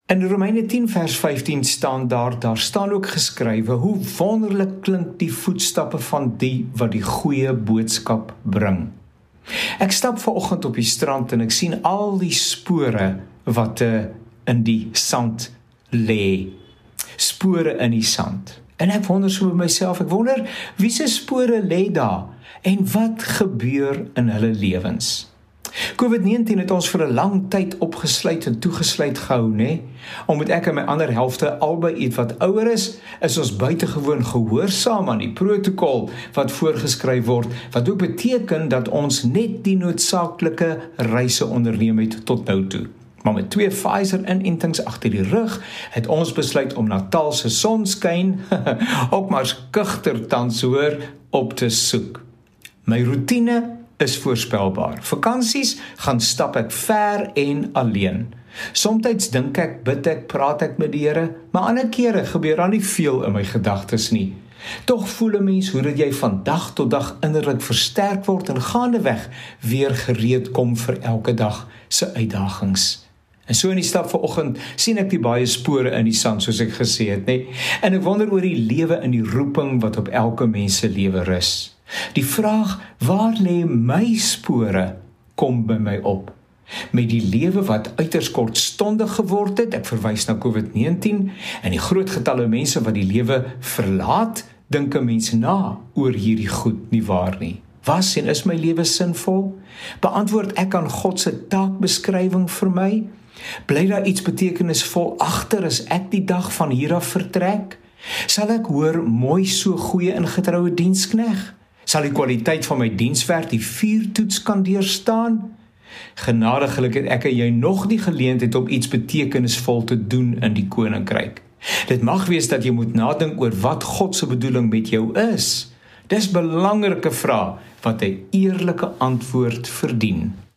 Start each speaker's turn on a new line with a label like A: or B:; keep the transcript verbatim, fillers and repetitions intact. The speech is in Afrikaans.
A: In Romeine tien vers vyftien staan daar, daar staan ook geskrywe, hoe wonderlik klink die voetstappe van die wat die goeie boodskap bring. Ek stap vanoggend op die strand en ek sien al die spore wat uh, in die sand lê. Spore in die sand. En ek wonder so by myself, ek wonder, wie se spore lê daar? En wat gebeur in hulle lewens? COVID negentien het ons vir 'n lang tyd opgesluit en toegesluit gehou, né? Omdat ek en my ander helfte albei iets wat ouer is, is ons buitengewoon gehoorsaam aan die protokol wat voorgeskryf word, wat ook beteken dat ons net die noodsaaklike reise onderneem het tot nou toe. Maar met twee Pfizer-inentings agter die rug, het ons besluit om Natal se sonskyn, ook maar skugter tans hoor, op te soek. My roetine is voorspelbaar. Vakansies gaan stap ek ver en alleen. Somtyds dink ek, bid ek, praat ek met die Here, maar ander kere gebeur daar nie veel in my gedagtes nie. Tog voel 'n mens hoe dat jy van dag tot dag innerlik versterk word en gaandeweg weer gereed kom vir elke dag se uitdagings. En so in die stap vanoggend sien ek die baie spore in die sand, soos ek gesê het, nee? En ek wonder oor die lewe en die roeping wat op elke mens se lewe rus. Die vraag, waar lê my spore, kom by my op. Met die lewe wat uiters kortstondig geword het, ek verwys na COVID negentien, en die groot getalle mense wat die lewe verlaat, dink 'n mens na oor hierdie goed nie waar nie. Was en is my lewe sinvol? Beantwoord ek aan God se taakbeskrywing vir my? Bly daar iets betekenisvol agter as ek die dag van hier af vertrek? Sal ek hoor mooi so goeie en getroue dienskneg? Sal die kwaliteit van my dienswerk die vuurtoets kan deurstaan? Genadiglik het ek en jy nog die geleentheid om iets betekenisvol te doen in die koninkryk. Dit mag wees dat jy moet nadink oor wat God se bedoeling met jou is. Dis 'n belangrike vraag wat 'n eerlike antwoord verdien.